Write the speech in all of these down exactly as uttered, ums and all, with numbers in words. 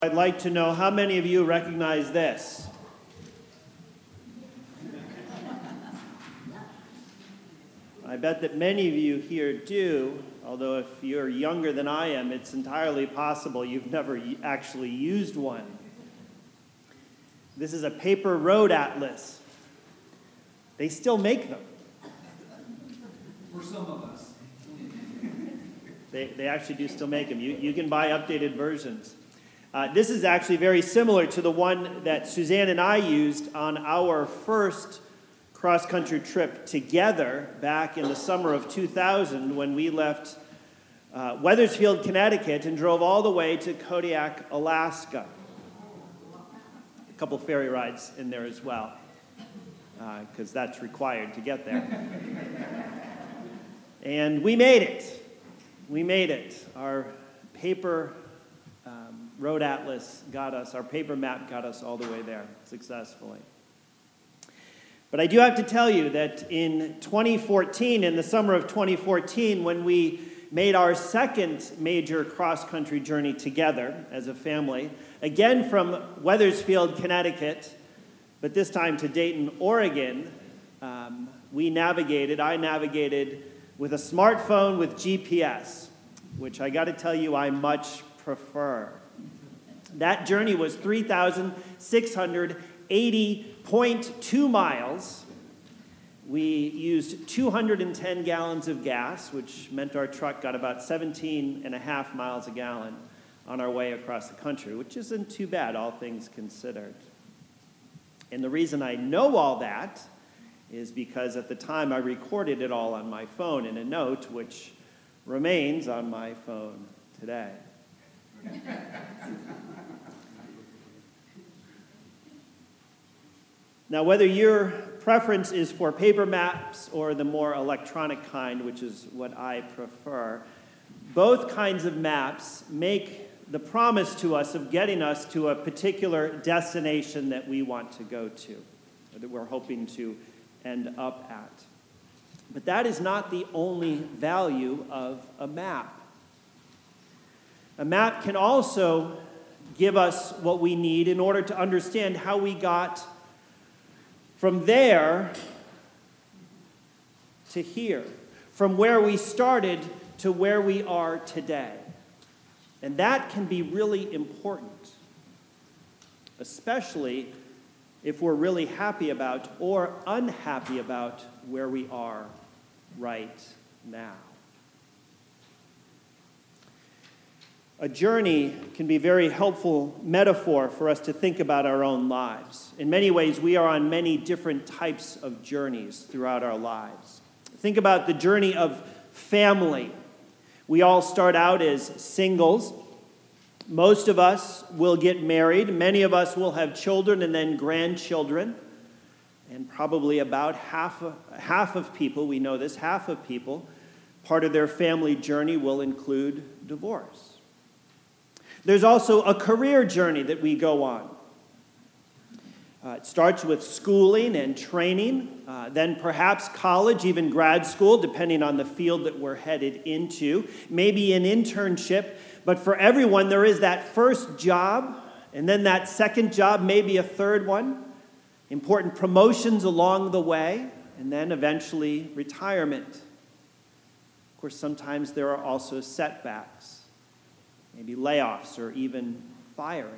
I'd like to know how many of you recognize this. I bet that many of you here do, although if you're younger than I am, it's entirely possible you've never actually used one. This is a paper road atlas. They still make them. For some of us. They, they actually do still make them. You, you can buy updated versions. Uh, this is actually very similar to the one that Suzanne and I used on our first cross-country trip together back in the summer of two thousand when we left uh, Wethersfield, Connecticut, and drove all the way to Kodiak, Alaska. A couple ferry rides in there as well, because uh, that's required to get there. And we made it. We made it. Our paper um, road atlas got us, our paper map got us all the way there successfully. But I do have to tell you that in twenty fourteen, in the summer of twenty fourteen, when we made our second major cross-country journey together as a family, again from Wethersfield, Connecticut, but this time to Dayton, Oregon, um, we navigated, I navigated with a smartphone with G P S, which I got to tell you I much prefer. That journey was three thousand six hundred eighty point two miles. We used two hundred ten gallons of gas, which meant our truck got about seventeen and a half miles a gallon on our way across the country, which isn't too bad, all things considered. And the reason I know all that is because at the time I recorded it all on my phone in a note, which remains on my phone today. Now, whether your preference is for paper maps or the more electronic kind, which is what I prefer, both kinds of maps make the promise to us of getting us to a particular destination that we want to go to, or that we're hoping to end up at. But that is not the only value of a map. A map can also give us what we need in order to understand how we got from there to here, from where we started to where we are today. And that can be really important, especially if we're really happy about or unhappy about where we are right now. A journey can be a very helpful metaphor for us to think about our own lives. In many ways, we are on many different types of journeys throughout our lives. Think about the journey of family. We all start out as singles. Most of us will get married. Many of us will have children and then grandchildren. And probably about half of, half of people, we know this, half of people, part of their family journey will include divorce. There's also a career journey that we go on. Uh, it starts with schooling and training, uh, then perhaps college, even grad school, depending on the field that we're headed into, maybe an internship. But for everyone, there is that first job, and then that second job, maybe a third one, important promotions along the way, and then eventually retirement. Of course, sometimes there are also setbacks. Maybe layoffs or even firings.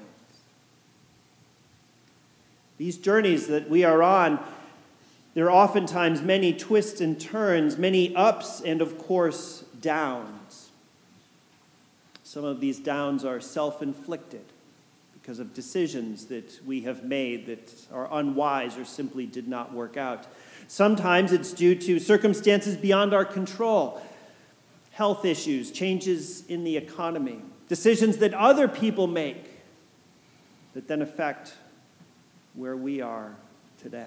These journeys that we are on, there are oftentimes many twists and turns, many ups and, of course, downs. Some of these downs are self-inflicted because of decisions that we have made that are unwise or simply did not work out. Sometimes it's due to circumstances beyond our control, health issues, changes in the economy, decisions that other people make that then affect where we are today.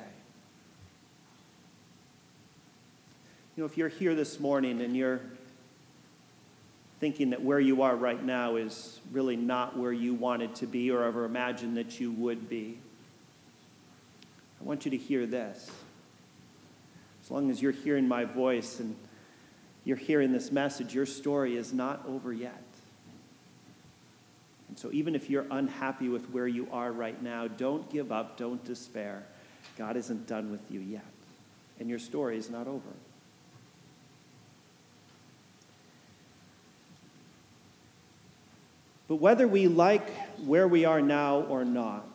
You know, if you're here this morning and you're thinking that where you are right now is really not where you wanted to be or ever imagined that you would be, I want you to hear this. As long as you're hearing my voice and you're hearing this message, your story is not over yet. And so even if you're unhappy with where you are right now, don't give up, don't despair. God isn't done with you yet, and your story is not over. But whether we like where we are now or not,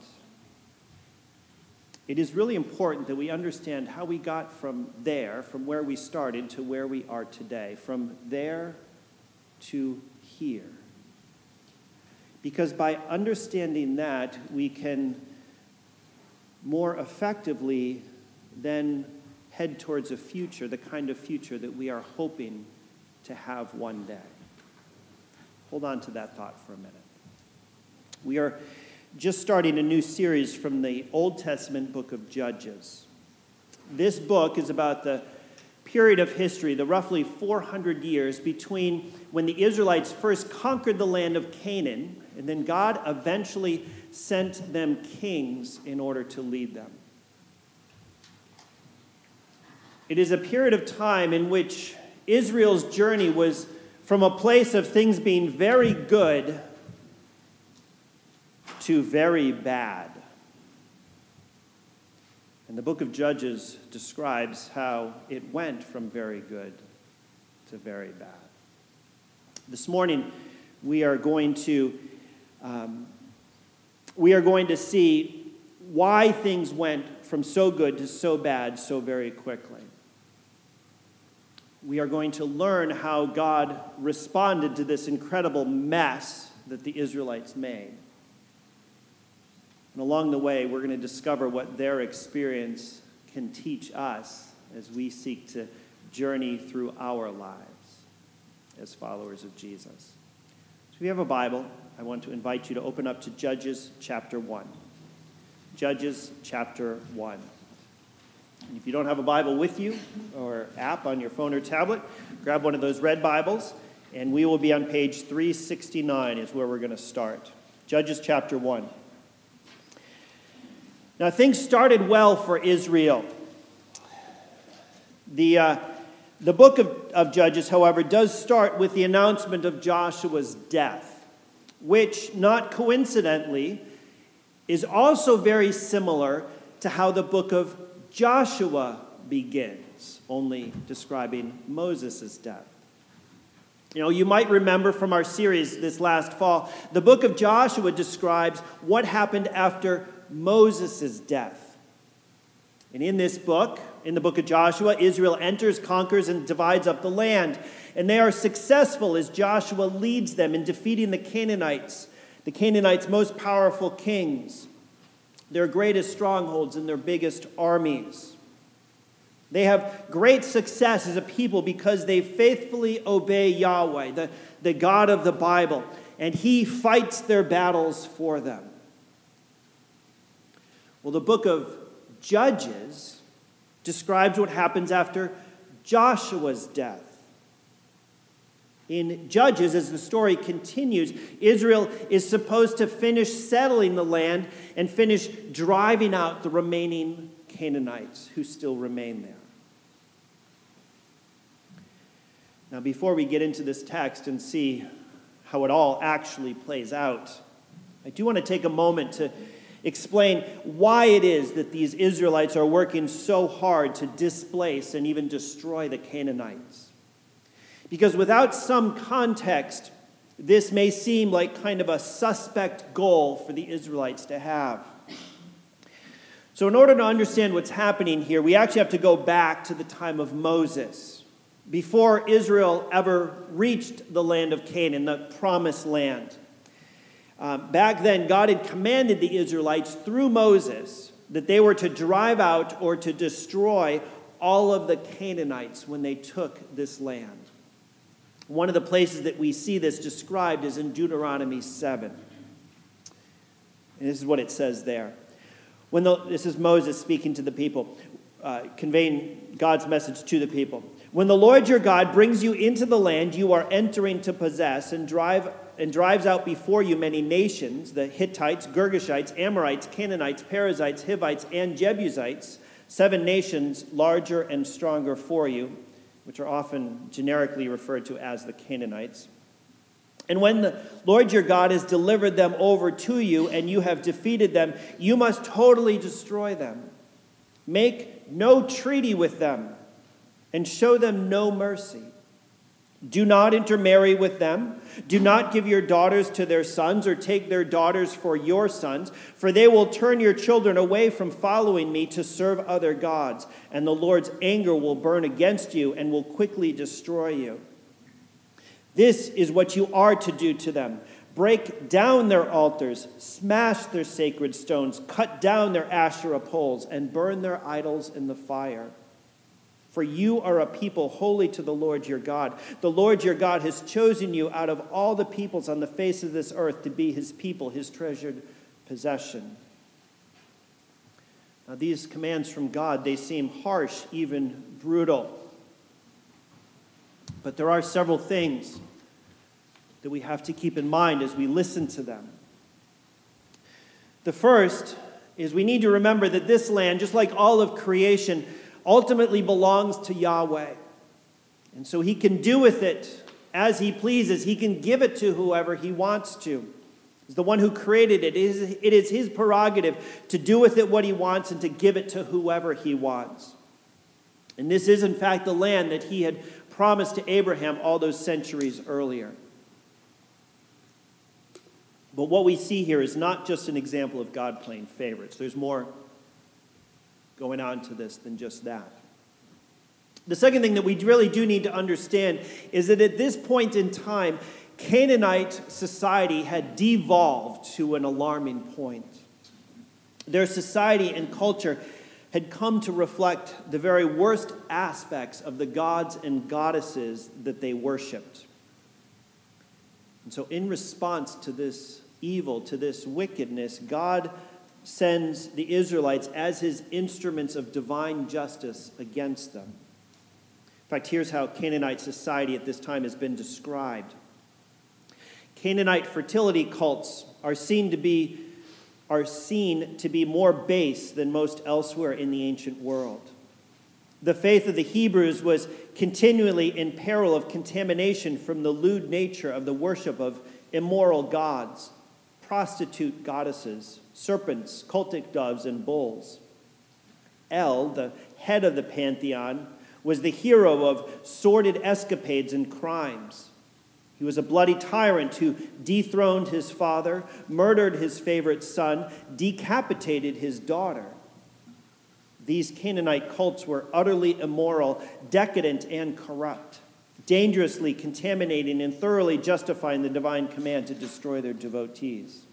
it is really important that we understand how we got from there, from where we started, to where we are today, from there to here. Because by understanding that, we can more effectively then head towards a future, the kind of future that we are hoping to have one day. Hold on to that thought for a minute. We are just starting a new series from the Old Testament book of Judges. This book is about the period of history, the roughly four hundred years between when the Israelites first conquered the land of Canaan, and then God eventually sent them kings in order to lead them. It is a period of time in which Israel's journey was from a place of things being very good to very bad. And the book of Judges describes how it went from very good to very bad. This morning, we are going to um, we are going to see why things went from so good to so bad so very quickly. We are going to learn how God responded to this incredible mess that the Israelites made. And along the way, we're going to discover what their experience can teach us as we seek to journey through our lives as followers of Jesus. So if you have a Bible, I want to invite you to open up to Judges chapter one. Judges chapter one. And if you don't have a Bible with you or app on your phone or tablet, grab one of those red Bibles, and we will be on page three sixty-nine is where we're going to start. Judges chapter one. Now, things started well for Israel. The, uh, the book of, of Judges, however, does start with the announcement of Joshua's death, which, not coincidentally, is also very similar to how the book of Joshua begins, only describing Moses' death. You know, you might remember from our series this last fall, the book of Joshua describes what happened after Moses' death. And in this book, in the book of Joshua, Israel enters, conquers, and divides up the land. And they are successful as Joshua leads them in defeating the Canaanites, the Canaanites' most powerful kings, their greatest strongholds and their biggest armies. They have great success as a people because they faithfully obey Yahweh, the, the God of the Bible, and He fights their battles for them. Well, the book of Judges describes what happens after Joshua's death. In Judges, as the story continues, Israel is supposed to finish settling the land and finish driving out the remaining Canaanites who still remain there. Now, before we get into this text and see how it all actually plays out, I do want to take a moment to explain why it is that these Israelites are working so hard to displace and even destroy the Canaanites. Because without some context, this may seem like kind of a suspect goal for the Israelites to have. So in order to understand what's happening here, we actually have to go back to the time of Moses, before Israel ever reached the land of Canaan, the promised land. Um, back then, God had commanded the Israelites through Moses that they were to drive out or to destroy all of the Canaanites when they took this land. One of the places that we see this described is in Deuteronomy seven. And this is what it says there. When the, this is Moses speaking to the people, uh, conveying God's message to the people. When the Lord your God brings you into the land you are entering to possess and drive and drives out before you many nations, the Hittites, Girgashites, Amorites, Canaanites, Perizzites, Hivites, and Jebusites, seven nations larger and stronger for you, which are often generically referred to as the Canaanites. And when the Lord your God has delivered them over to you and you have defeated them, you must totally destroy them. Make no treaty with them and show them no mercy. Do not intermarry with them. Do not give your daughters to their sons or take their daughters for your sons, for they will turn your children away from following me to serve other gods, and the Lord's anger will burn against you and will quickly destroy you. This is what you are to do to them. Break down their altars, smash their sacred stones, cut down their Asherah poles, and burn their idols in the fire. For you are a people holy to the Lord your God. The Lord your God has chosen you out of all the peoples on the face of this earth to be his people, his treasured possession. Now, these commands from God, they seem harsh, even brutal. But there are several things that we have to keep in mind as we listen to them. The first is we need to remember that this land, just like all of creation, ultimately belongs to Yahweh. And so he can do with it as he pleases. He can give it to whoever he wants to. He's the one who created it. It is, it is his prerogative to do with it what he wants and to give it to whoever he wants. And this is, in fact, the land that he had promised to Abraham all those centuries earlier. But what we see here is not just an example of God playing favorites. There's more going on to this than just that. The second thing that we really do need to understand is that at this point in time, Canaanite society had devolved to an alarming point. Their society and culture had come to reflect the very worst aspects of the gods and goddesses that they worshipped. And so in response to this evil, to this wickedness, God sends the Israelites as his instruments of divine justice against them. In fact, here's how Canaanite society at this time has been described. Canaanite fertility cults are seen to be, are seen to be more base than most elsewhere in the ancient world. The faith of the Hebrews was continually in peril of contamination from the lewd nature of the worship of immoral gods, prostitute goddesses, serpents, cultic doves, and bulls. El, the head of the pantheon, was the hero of sordid escapades and crimes. He was a bloody tyrant who dethroned his father, murdered his favorite son, decapitated his daughter. These Canaanite cults were utterly immoral, decadent, and corrupt, dangerously contaminating and thoroughly justifying the divine command to destroy their devotees.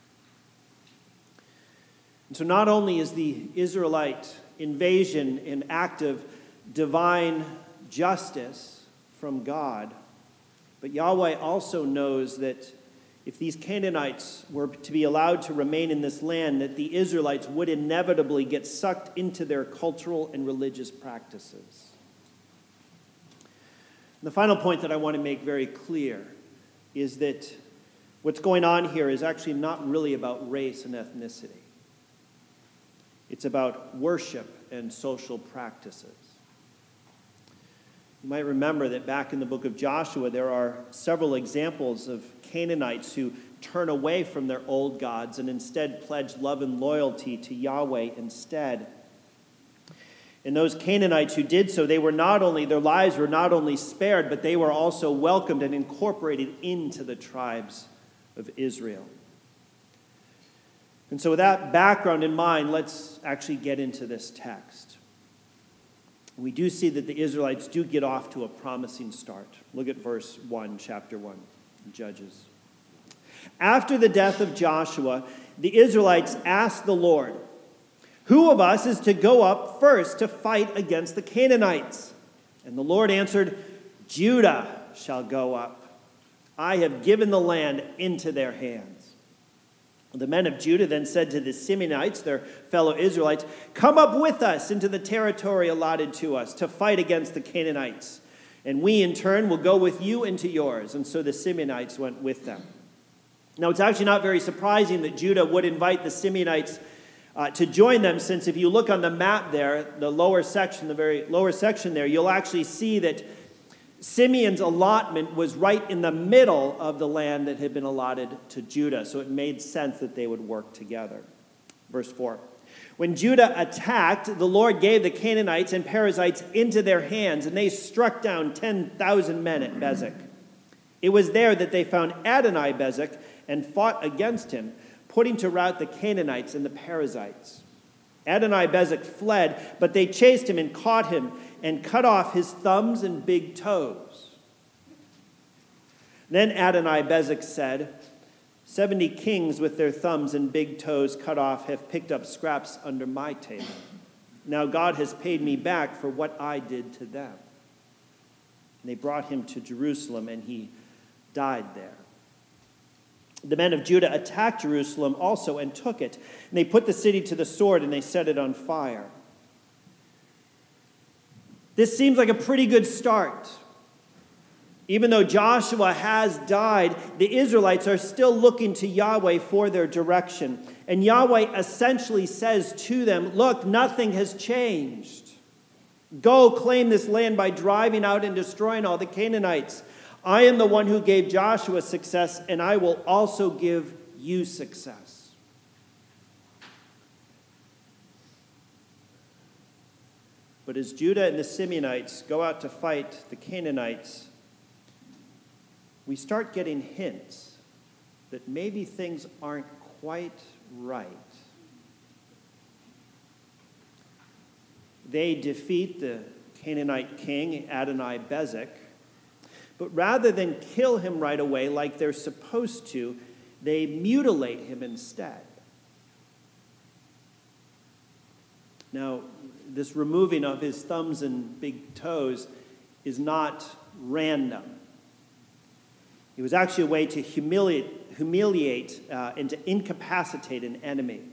And so not only is the Israelite invasion an act of divine justice from God, but Yahweh also knows that if these Canaanites were to be allowed to remain in this land, that the Israelites would inevitably get sucked into their cultural and religious practices. And the final point that I want to make very clear is that what's going on here is actually not really about race and ethnicity. It's about worship and social practices. You might remember that back in the book of Joshua, there are several examples of Canaanites who turn away from their old gods and instead pledge love and loyalty to Yahweh instead. And those Canaanites who did so, they were not only, their lives were not only spared, but they were also welcomed and incorporated into the tribes of Israel. And so with that background in mind, let's actually get into this text. We do see that the Israelites do get off to a promising start. Look at verse one, chapter one, Judges. After the death of Joshua, the Israelites asked the Lord, "Who of us is to go up first to fight against the Canaanites?" And the Lord answered, "Judah shall go up. I have given the land into their hands." The men of Judah then said to the Simeonites, their fellow Israelites, "Come up with us into the territory allotted to us to fight against the Canaanites, and we in turn will go with you into yours." And so the Simeonites went with them. Now, it's actually not very surprising that Judah would invite the Simeonites uh, to join them, since if you look on the map there, the lower section, the very lower section there, you'll actually see that Simeon's allotment was right in the middle of the land that had been allotted to Judah, so it made sense that they would work together. Verse four. When Judah attacked, the Lord gave the Canaanites and Perizzites into their hands, and they struck down ten thousand men at Bezek. It was there that they found Adoni-Bezek and fought against him, putting to rout the Canaanites and the Perizzites. Adoni-Bezek fled, but they chased him and caught him and cut off his thumbs and big toes. Then Adoni-Bezek said, Seventy kings with their thumbs and big toes cut off have picked up scraps under my table. Now God has paid me back for what I did to them. And they brought him to Jerusalem, and he died there. The men of Judah attacked Jerusalem also and took it. And they put the city to the sword, and they set it on fire. This seems like a pretty good start. Even though Joshua has died, the Israelites are still looking to Yahweh for their direction. And Yahweh essentially says to them, look, nothing has changed. Go claim this land by driving out and destroying all the Canaanites. I am the one who gave Joshua success, and I will also give you success. But as Judah and the Simeonites go out to fight the Canaanites, we start getting hints that maybe things aren't quite right. They defeat the Canaanite king, Adoni-Bezek, but rather than kill him right away like they're supposed to, they mutilate him instead. Now, this removing of his thumbs and big toes is not random. It was actually a way to humiliate, humiliate uh, and to incapacitate an enemy.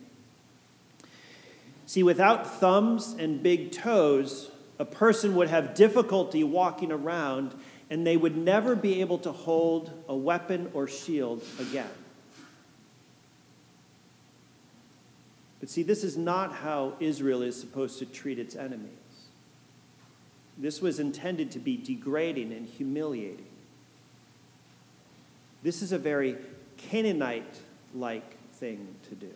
See, without thumbs and big toes, a person would have difficulty walking around, and they would never be able to hold a weapon or shield again. But see, this is not how Israel is supposed to treat its enemies. This was intended to be degrading and humiliating. This is a very Canaanite-like thing to do.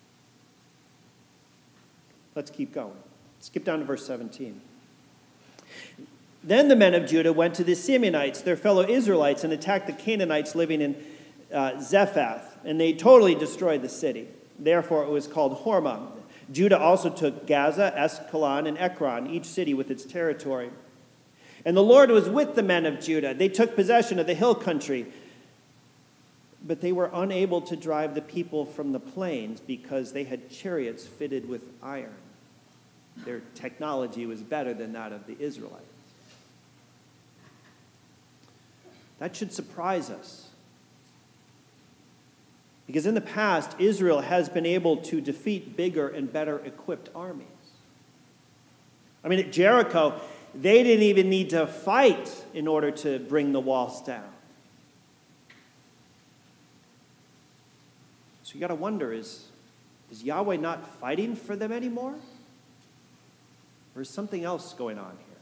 Let's keep going. Skip down to verse seventeen. Then the men of Judah went to the Simeonites, their fellow Israelites, and attacked the Canaanites living in uh, Zephath, and they totally destroyed the city. Therefore it was called Hormah. Judah also took Gaza, Askelon, and Ekron, each city with its territory. And the Lord was with the men of Judah. They took possession of the hill country, but they were unable to drive the people from the plains because they had chariots fitted with iron. Their technology was better than that of the Israelites. That should surprise us. Because in the past, Israel has been able to defeat bigger and better equipped armies. I mean, at Jericho, they didn't even need to fight in order to bring the walls down. So you got to wonder, is, is Yahweh not fighting for them anymore? Or is something else going on here?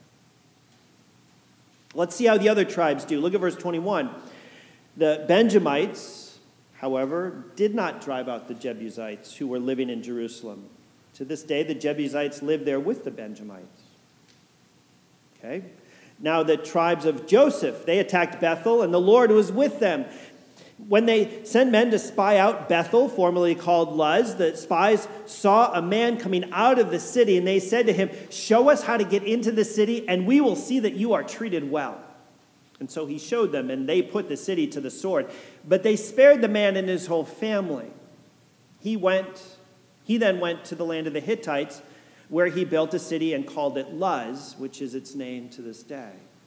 Let's see how the other tribes do. Look at verse twenty-one. The Benjamites, however, did not drive out the Jebusites who were living in Jerusalem. To this day, the Jebusites live there with the Benjamites. Okay. Now the tribes of Joseph, they attacked Bethel, and the Lord was with them. When they sent men to spy out Bethel, formerly called Luz, the spies saw a man coming out of the city, and they said to him, "Show us how to get into the city, and we will see that you are treated well." And so he showed them, and they put the city to the sword. But they spared the man and his whole family. He went, he then went to the land of the Hittites, where he built a city and called it Luz, which is its name to this day.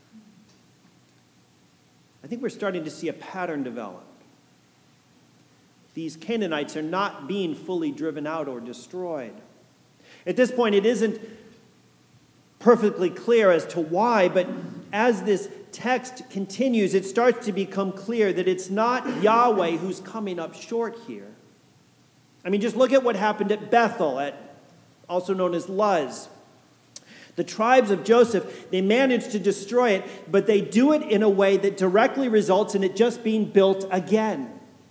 I think we're starting to see a pattern develop. These Canaanites are not being fully driven out or destroyed. At this point, it isn't perfectly clear as to why, but as this text continues, it starts to become clear that it's not Yahweh who's coming up short here. I mean, just look at what happened at Bethel, at also known as Luz. The tribes of Joseph, they managed to destroy it, but they do it in a way that directly results in it just being built again.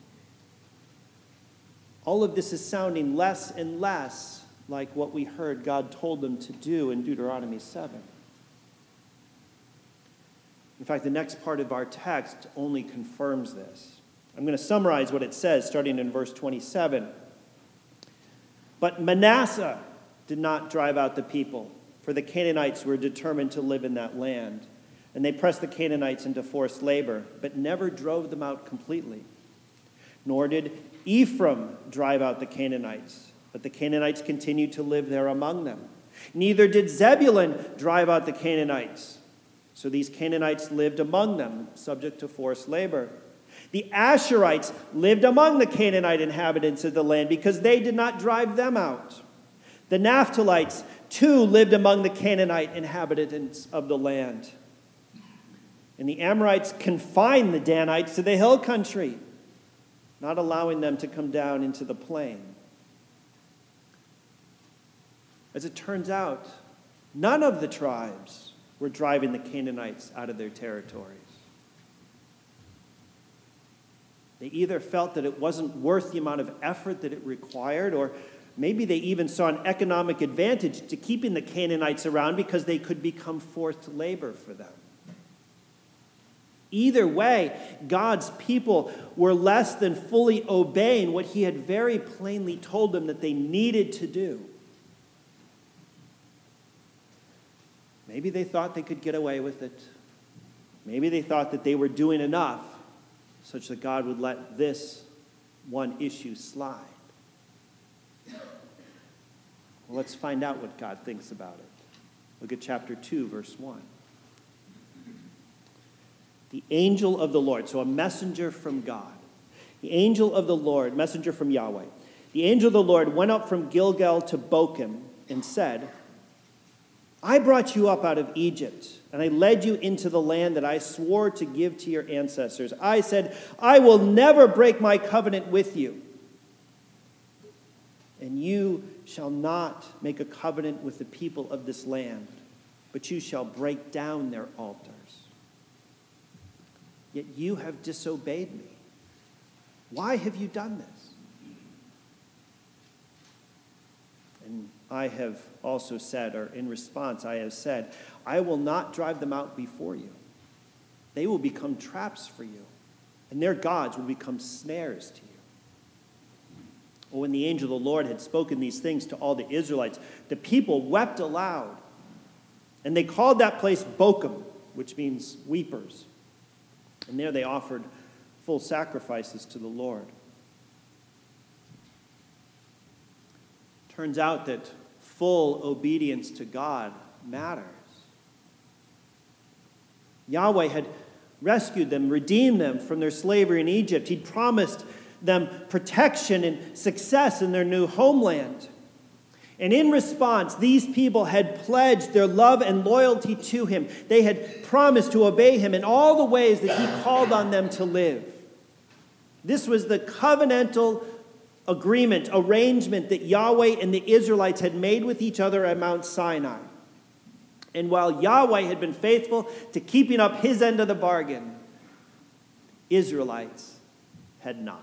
All of this is sounding less and less like what we heard God told them to do in Deuteronomy seven. In fact, the next part of our text only confirms this. I'm going to summarize what it says, starting in verse twenty-seven. But Manasseh did not drive out the people, for the Canaanites were determined to live in that land. And they pressed the Canaanites into forced labor, but never drove them out completely. Nor did Ephraim drive out the Canaanites, but the Canaanites continued to live there among them. Neither did Zebulun drive out the Canaanites. So these Canaanites lived among them, subject to forced labor. The Asherites lived among the Canaanite inhabitants of the land because they did not drive them out. The Naphtalites, too, lived among the Canaanite inhabitants of the land. And the Amorites confined the Danites to the hill country, not allowing them to come down into the plain. As it turns out, none of the tribes were driving the Canaanites out of their territories. They either felt that it wasn't worth the amount of effort that it required, or maybe they even saw an economic advantage to keeping the Canaanites around because they could become forced labor for them. Either way, God's people were less than fully obeying what he had very plainly told them that they needed to do. Maybe they thought they could get away with it. Maybe they thought that they were doing enough such that God would let this one issue slide. Well, let's find out what God thinks about it. Look at chapter two, verse one. The angel of the Lord, so a messenger from God. The angel of the Lord, messenger from Yahweh. The angel of the Lord went up from Gilgal to Bochim and said, I brought you up out of Egypt, and I led you into the land that I swore to give to your ancestors. I said, I will never break my covenant with you, and you shall not make a covenant with the people of this land, but you shall break down their altars. Yet you have disobeyed me. Why have you done this? And I have also said, or in response, I have said, I will not drive them out before you. They will become traps for you, and their gods will become snares to you. Well, when the angel of the Lord had spoken these things to all the Israelites, the people wept aloud, and they called that place Bochim, which means weepers. And there they offered full sacrifices to the Lord. Turns out that full obedience to God matters. Yahweh had rescued them, redeemed them from their slavery in Egypt. He'd promised them protection and success in their new homeland. And in response, these people had pledged their love and loyalty to him. They had promised to obey him in all the ways that he called on them to live. This was the covenantal agreement, arrangement that Yahweh and the Israelites had made with each other at Mount Sinai. And while Yahweh had been faithful to keeping up his end of the bargain, Israelites had not.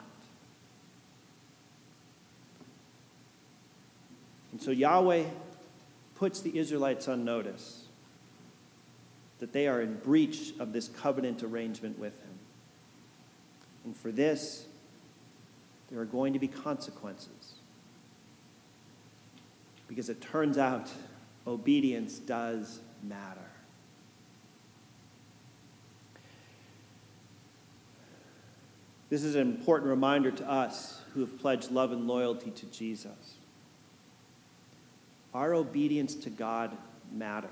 And so Yahweh puts the Israelites on notice that they are in breach of this covenant arrangement with him. And for this, there are going to be consequences. Because it turns out obedience does matter. This is an important reminder to us who have pledged love and loyalty to Jesus. Our obedience to God matters.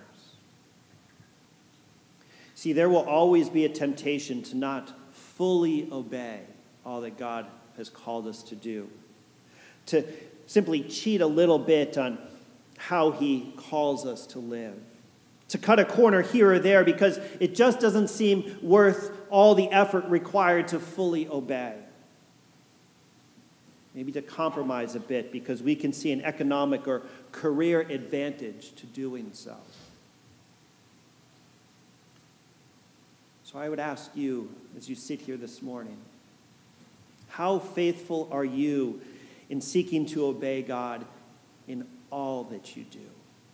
See, there will always be a temptation to not fully obey all that God has called us to do. To simply cheat a little bit on how he calls us to live. To cut a corner here or there because it just doesn't seem worth all the effort required to fully obey. Maybe to compromise a bit because we can see an economic or career advantage to doing so. So I would ask you, as you sit here this morning, how faithful are you in seeking to obey God in all that you do?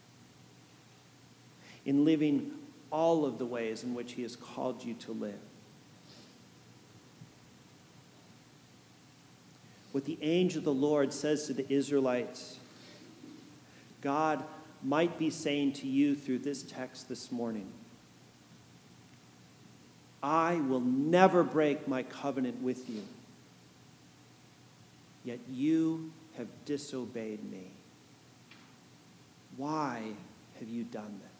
In living all of the ways in which he has called you to live? What the angel of the Lord says to the Israelites, God might be saying to you through this text this morning, I will never break my covenant with you, yet you have disobeyed me. Why have you done this?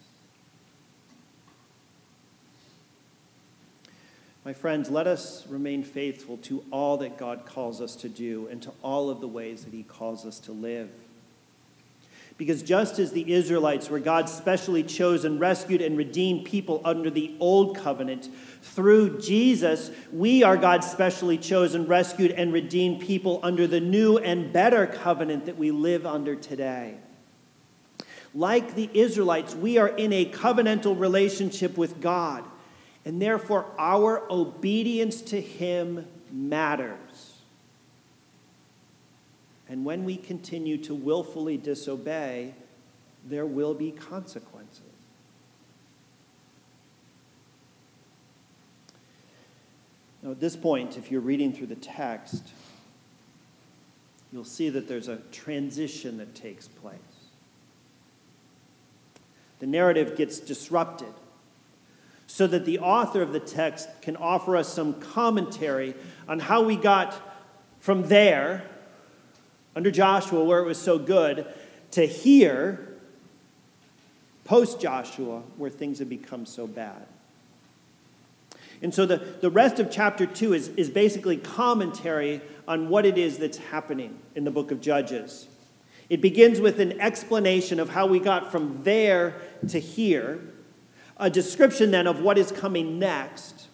My friends, let us remain faithful to all that God calls us to do and to all of the ways that he calls us to live. Because just as the Israelites were God's specially chosen, rescued, and redeemed people under the old covenant, through Jesus, we are God's specially chosen, rescued, and redeemed people under the new and better covenant that we live under today. Like the Israelites, we are in a covenantal relationship with God, and therefore our obedience to him matters. And when we continue to willfully disobey, there will be consequences. Now, at this point, if you're reading through the text, you'll see that there's a transition that takes place. The narrative gets disrupted so that the author of the text can offer us some commentary on how we got from there, under Joshua, where it was so good, to here, post-Joshua, where things have become so bad. And so the, the rest of chapter two is, is basically commentary on what it is that's happening in the book of Judges. It begins with an explanation of how we got from there to here, a description then of what is coming next,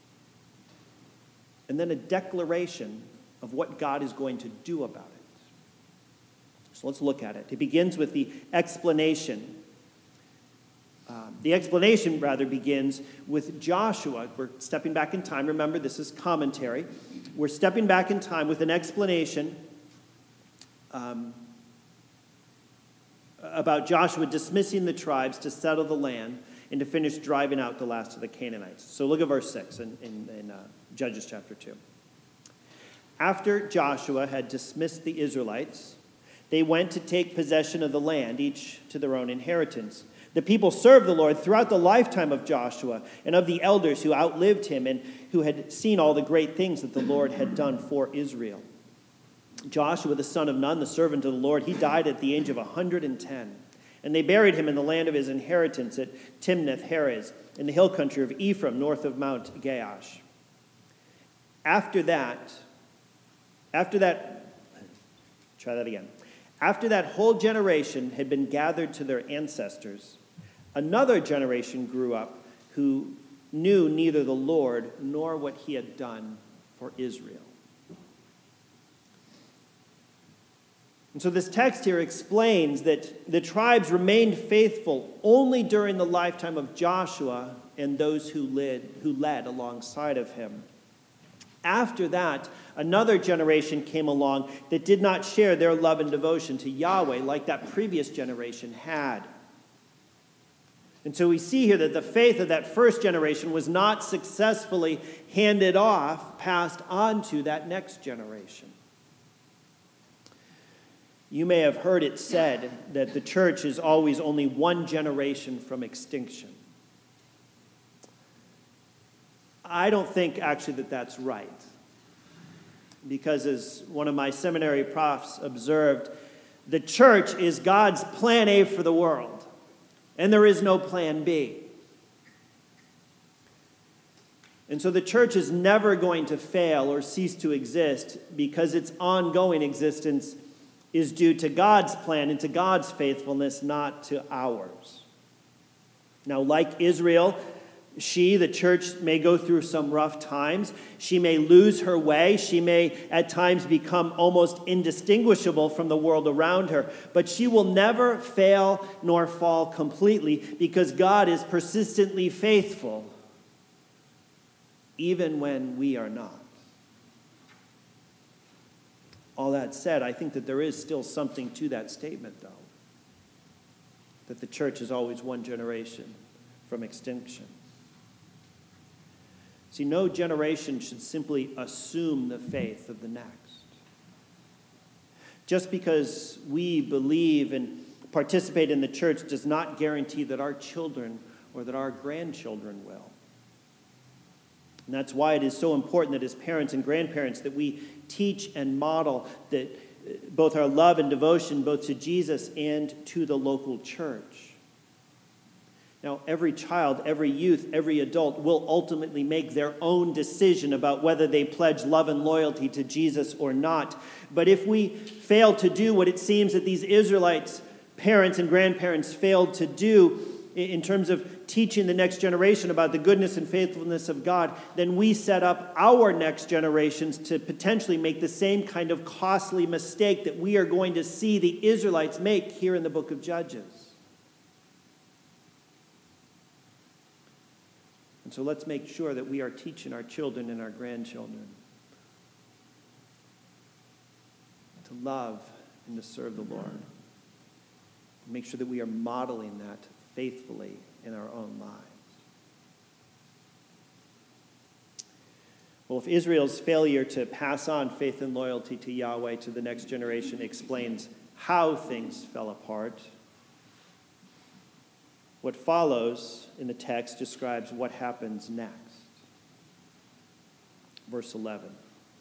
and then a declaration of what God is going to do about it. So let's look at it. It begins with the explanation. Um, the explanation, rather, begins with Joshua. We're stepping back in time. Remember, this is commentary. We're stepping back in time with an explanation um, about Joshua dismissing the tribes to settle the land and to finish driving out the last of the Canaanites. So look at verse six in, in, in uh, Judges chapter two. After Joshua had dismissed the Israelites, they went to take possession of the land, each to their own inheritance. The people served the Lord throughout the lifetime of Joshua and of the elders who outlived him and who had seen all the great things that the Lord had done for Israel. Joshua, the son of Nun, the servant of the Lord, he died at the age of one hundred ten. And they buried him in the land of his inheritance at Timnath-Heres, in the hill country of Ephraim, north of Mount Gaash. After that, after that, try that again. After that whole generation had been gathered to their ancestors, another generation grew up who knew neither the Lord nor what he had done for Israel. And so this text here explains that the tribes remained faithful only during the lifetime of Joshua and those who led, who led alongside of him. After that, another generation came along that did not share their love and devotion to Yahweh like that previous generation had. And so we see here that the faith of that first generation was not successfully handed off, passed on to that next generation. You may have heard it said that the church is always only one generation from extinction. I don't think actually that that's right. Because as one of my seminary profs observed, the church is God's plan A for the world, and there is no plan B. And so the church is never going to fail or cease to exist because its ongoing existence is due to God's plan and to God's faithfulness, not to ours. Now, like Israel, she, the church, may go through some rough times. She may lose her way. She may at times become almost indistinguishable from the world around her. But she will never fail nor fall completely because God is persistently faithful even when we are not. All that said, I think that there is still something to that statement, though, that the church is always one generation from extinction. See, no generation should simply assume the faith of the next. Just because we believe and participate in the church does not guarantee that our children or that our grandchildren will. And that's why it is so important that as parents and grandparents that we teach and model that both our love and devotion both to Jesus and to the local church. Now, every child, every youth, every adult will ultimately make their own decision about whether they pledge love and loyalty to Jesus or not. But if we fail to do what it seems that these Israelites, parents and grandparents, failed to do in terms of teaching the next generation about the goodness and faithfulness of God, then we set up our next generations to potentially make the same kind of costly mistake that we are going to see the Israelites make here in the book of Judges. And so let's make sure that we are teaching our children and our grandchildren to love and to serve the Lord. Make sure that we are modeling that faithfully in our own lives. Well, if Israel's failure to pass on faith and loyalty to Yahweh to the next generation explains how things fell apart, what follows in the text describes what happens next. Verse eleven.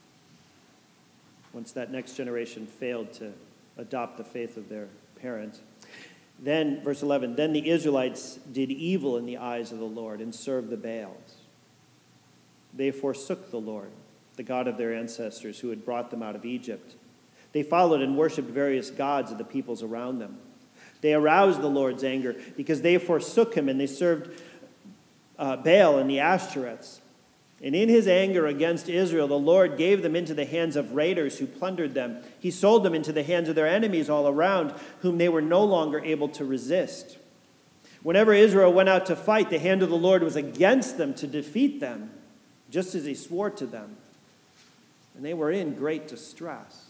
Once that next generation failed to adopt the faith of their parents, then, verse eleven, then the Israelites did evil in the eyes of the Lord and served the Baals. They forsook the Lord, the God of their ancestors who had brought them out of Egypt. They followed and worshipped various gods of the peoples around them. They aroused the Lord's anger because they forsook him and they served uh, Baal and the Ashtoreths. And in his anger against Israel, the Lord gave them into the hands of raiders who plundered them. He sold them into the hands of their enemies all around, whom they were no longer able to resist. Whenever Israel went out to fight, the hand of the Lord was against them to defeat them, just as he swore to them. And they were in great distress.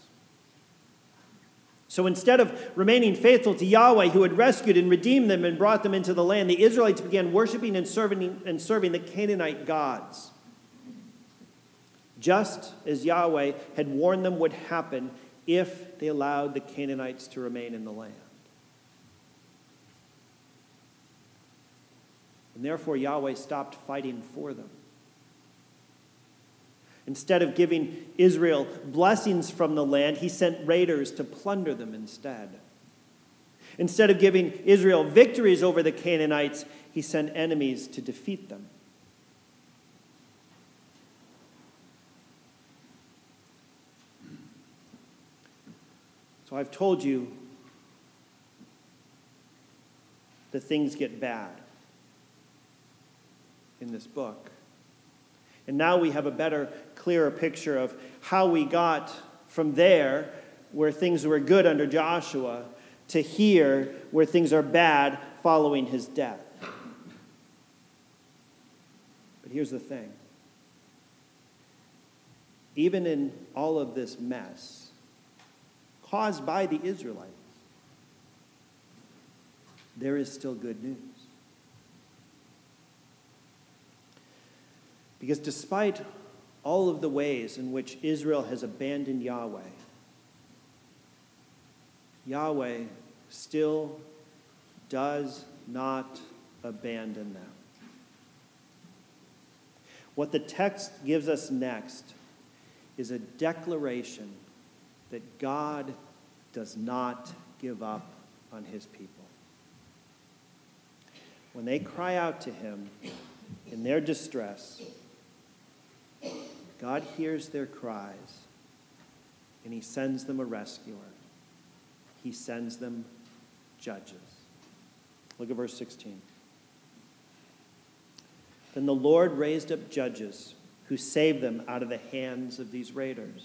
So instead of remaining faithful to Yahweh, who had rescued and redeemed them and brought them into the land, the Israelites began worshiping and serving, and serving the Canaanite gods, just as Yahweh had warned them would happen if they allowed the Canaanites to remain in the land. And therefore Yahweh stopped fighting for them. Instead of giving Israel blessings from the land, he sent raiders to plunder them instead. Instead of giving Israel victories over the Canaanites, he sent enemies to defeat them. So I've told you that things get bad in this book. And now we have a better, clearer picture of how we got from there, where things were good under Joshua, to here, where things are bad following his death. But here's the thing. Even in all of this mess caused by the Israelites, there is still good news. Because despite all of the ways in which Israel has abandoned Yahweh, Yahweh still does not abandon them. What the text gives us next is a declaration that God does not give up on his people. When they cry out to him in their distress, God hears their cries, and he sends them a rescuer. He sends them judges. Look at verse sixteen. Then the Lord raised up judges who saved them out of the hands of these raiders.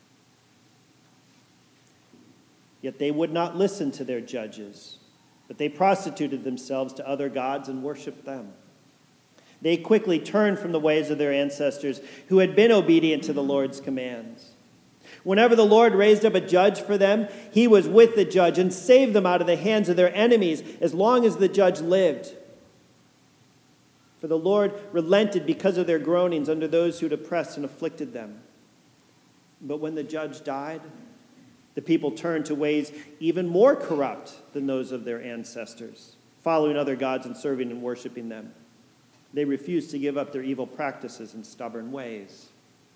Yet they would not listen to their judges, but they prostituted themselves to other gods and worshipped them. They quickly turned from the ways of their ancestors who had been obedient to the Lord's commands. Whenever the Lord raised up a judge for them, he was with the judge and saved them out of the hands of their enemies as long as the judge lived. For the Lord relented because of their groanings under those who had oppressed and afflicted them. But when the judge died, the people turned to ways even more corrupt than those of their ancestors, following other gods and serving and worshiping them. They refused to give up their evil practices and stubborn ways.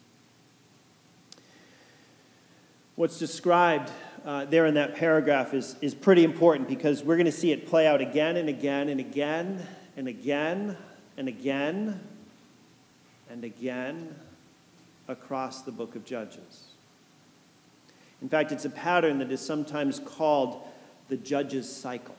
What's described uh, there in that paragraph is, is pretty important because we're going to see it play out again and again and again and again and again and again across the book of Judges. In fact, it's a pattern that is sometimes called the Judges cycle.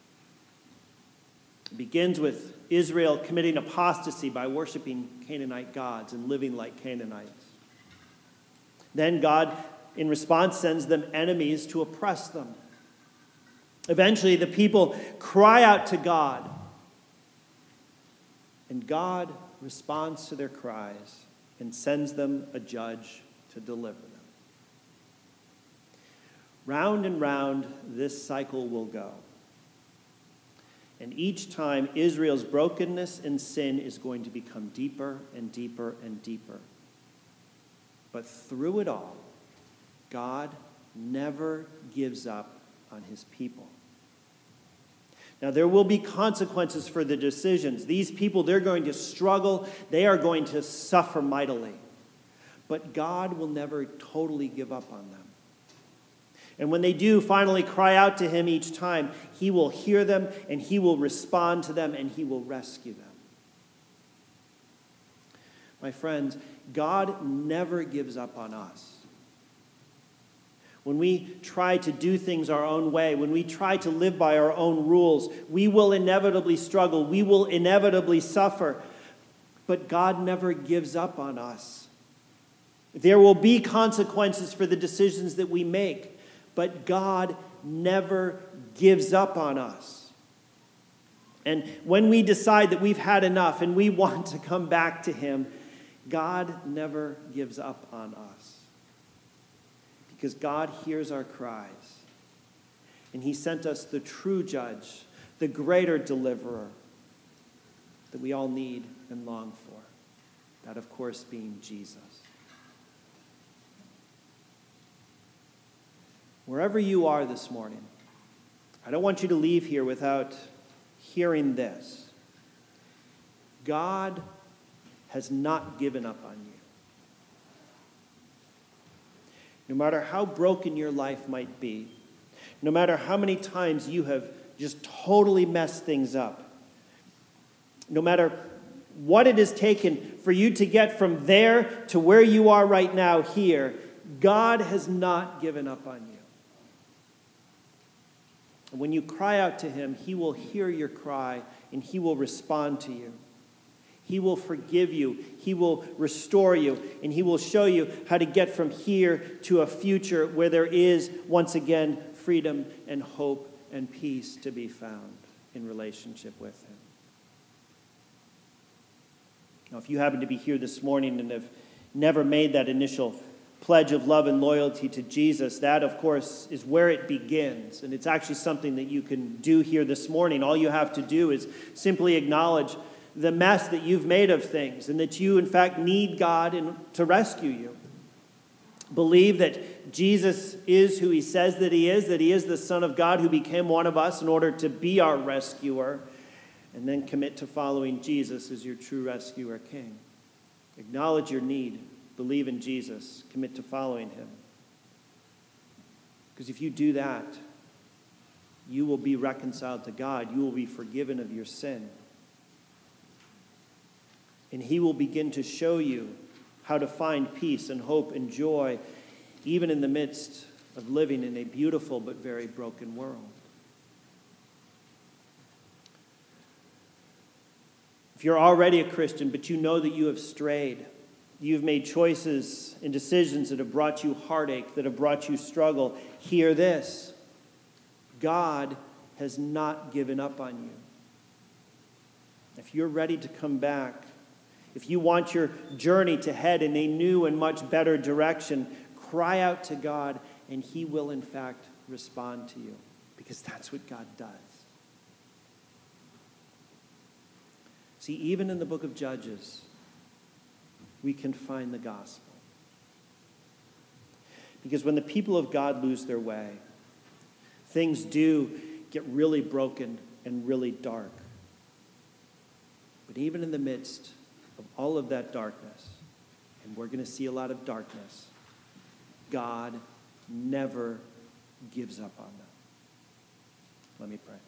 It begins with Israel committing apostasy by worshiping Canaanite gods and living like Canaanites. Then God, in response, sends them enemies to oppress them. Eventually, the people cry out to God, and God responds to their cries and sends them a judge to deliver them. Round and round, this cycle will go. And each time, Israel's brokenness and sin is going to become deeper and deeper and deeper. But through it all, God never gives up on his people. Now, there will be consequences for the decisions. These people, they're going to struggle. They are going to suffer mightily. But God will never totally give up on them. And when they do finally cry out to him each time, he will hear them and he will respond to them and he will rescue them. My friends, God never gives up on us. When we try to do things our own way, when we try to live by our own rules, we will inevitably struggle. We will inevitably suffer. But God never gives up on us. There will be consequences for the decisions that we make. But God never gives up on us. And when we decide that we've had enough and we want to come back to him, God never gives up on us. Because God hears our cries. And he sent us the true judge, the greater deliverer that we all need and long for. That, of course, being Jesus. Wherever you are this morning, I don't want you to leave here without hearing this. God has not given up on you. No matter how broken your life might be, no matter how many times you have just totally messed things up, no matter what it has taken for you to get from there to where you are right now here, God has not given up on you. And when you cry out to him, he will hear your cry and he will respond to you. He will forgive you. He will restore you. And he will show you how to get from here to a future where there is, once again, freedom and hope and peace to be found in relationship with him. Now, if you happen to be here this morning and have never made that initial pledge of love and loyalty to Jesus, that, of course, is where it begins. And it's actually something that you can do here this morning. All you have to do is simply acknowledge the mess that you've made of things and that you, in fact, need God in, to rescue you. Believe that Jesus is who he says that he is, that he is the Son of God who became one of us in order to be our rescuer, and then commit to following Jesus as your true rescuer king. Acknowledge your need. Believe in Jesus. Commit to following him. Because if you do that, you will be reconciled to God. You will be forgiven of your sin. And he will begin to show you how to find peace and hope and joy, even in the midst of living in a beautiful but very broken world. If you're already a Christian, but you know that you have strayed, you've made choices and decisions that have brought you heartache, that have brought you struggle, hear this. God has not given up on you. If you're ready to come back, if you want your journey to head in a new and much better direction, cry out to God, and he will, in fact, respond to you, because that's what God does. See, even in the book of Judges, we can find the gospel. Because when the people of God lose their way, things do get really broken and really dark. But even in the midst of all of that darkness, and we're going to see a lot of darkness, God never gives up on them. Let me pray.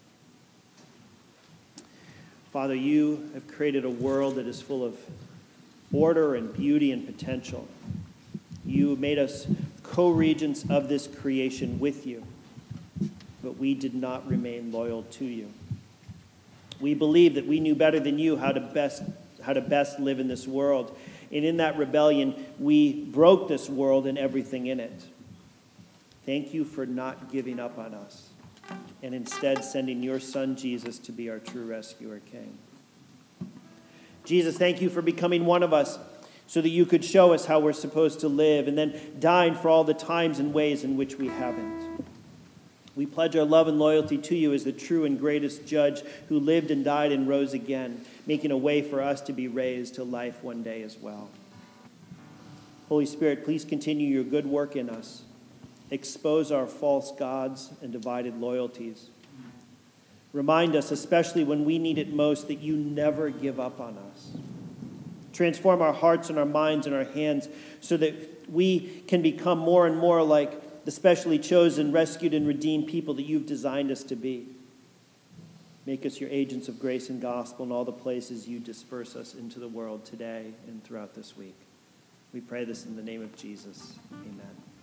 Father, you have created a world that is full of order and beauty and potential. You made us co-regents of this creation with you, but we did not remain loyal to you. We believed that we knew better than you how to best how to best live in this world. And in that rebellion, we broke this world and everything in it. Thank you for not giving up on us, and instead sending your son Jesus to be our true rescuer king. Jesus, thank you for becoming one of us so that you could show us how we're supposed to live, and then dying for all the times and ways in which we haven't. We pledge our love and loyalty to you as the true and greatest judge who lived and died and rose again, making a way for us to be raised to life one day as well. Holy Spirit, please continue your good work in us. Expose our false gods and divided loyalties. Remind us, especially when we need it most, that you never give up on us. Transform our hearts and our minds and our hands so that we can become more and more like the specially chosen, rescued, and redeemed people that you've designed us to be. Make us your agents of grace and gospel in all the places you disperse us into the world today and throughout this week. We pray this in the name of Jesus. Amen.